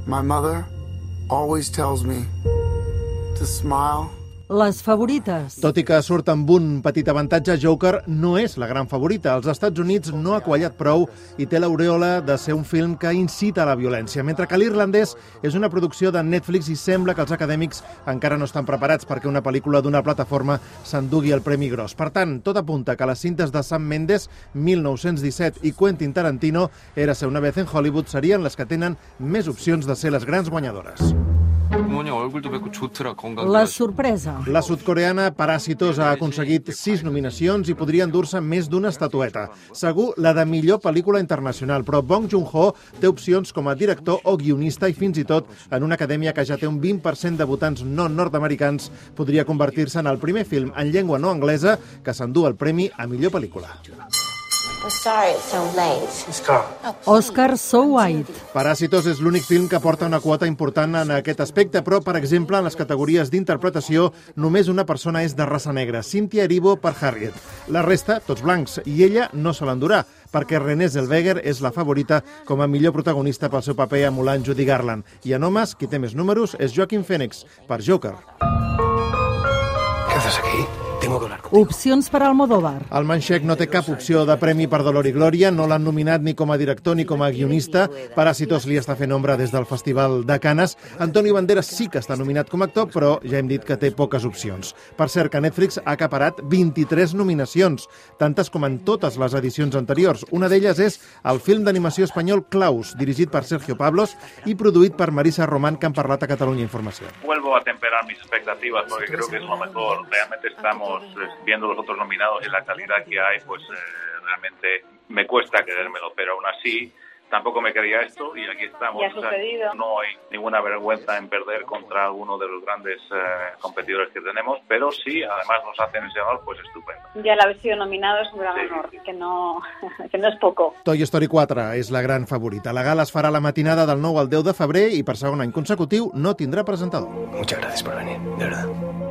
My mother always tells me to smile. Les favorites. Tot i que surt amb un petit avantatge, Joker no és la gran favorita. Als Estats Units no ha quallat prou i té l'aureola de ser un film que incita a la violència, mentre que l'Irlandès és una producció de Netflix i sembla que els acadèmics encara no estan preparats perquè una pel·lícula d'una plataforma s'endugui el premi gros. Per tant, tot apunta que les cintes de Sam Mendes, 1917, i Quentin Tarantino, Érase una vez en Hollywood, serien les que tenen més opcions de ser les grans guanyadores. La sorpresa. La sudcoreana Parásitos ha aconseguit 6 nominacions i podria endur-se més d'una estatueta. Segur la de millor pel·lícula internacional, però Bong Joon-ho té opcions com a director o guionista i fins i tot en una acadèmia que ja té un 20% de votants no nord-americans podria convertir-se en el primer film en llengua no anglesa que s'endú el premi a millor pel·lícula. Oscar So White. Parásitos és l'únic film que porta una quota important en aquest aspecte, però, per exemple, en les categories d'interpretació, només una persona és de raça negra, Cynthia Erivo per Harriet. La resta, tots blancs, i ella no se l'endurà, perquè Renée Zellweger és la favorita com a millor protagonista pel seu paper emulant Judy Garland. I en homes, qui té més números és Joaquin Phoenix, per Joker. ¿Qué haces aquí? Tengo que hablar contigo. Opcions per Almodóvar. El manxec no té cap opció de premi per Dolor i Glòria, no l'han nominat ni com a director ni com a guionista. Parásitos li està fent ombra des del Festival de Canes. Antonio Banderas sí que està nominat com a actor, però ja hem dit que té poques opcions. Per cert, que Netflix ha acaparat 23 nominacions, tantes com en totes les edicions anteriors. Una d'elles és el film d'animació espanyol Klaus, dirigit per Sergio Pablos i produït per Marisa Román, que han parlat a Catalunya Informació. Vuelvo a temperar mis expectativas porque creo que es lo mejor. Realmente estamos viendo los otros nominados y la calidad que hay, pues realmente me cuesta creérmelo, pero aún así tampoco me quería esto y aquí estamos. Ya ha sucedido. No hay ninguna vergüenza en perder contra alguno de los grandes competidores que tenemos, pero sí, además nos hacen ese honor, pues estupendo. Ya el haber sido nominado es un gran honor, que no es poco. Toy Story 4 és la gran favorita. La gala es farà la matinada del 9 al 10 de febrer i per segon any consecutiu no tindrà presentador. Muchas gracias por venir, de verdad.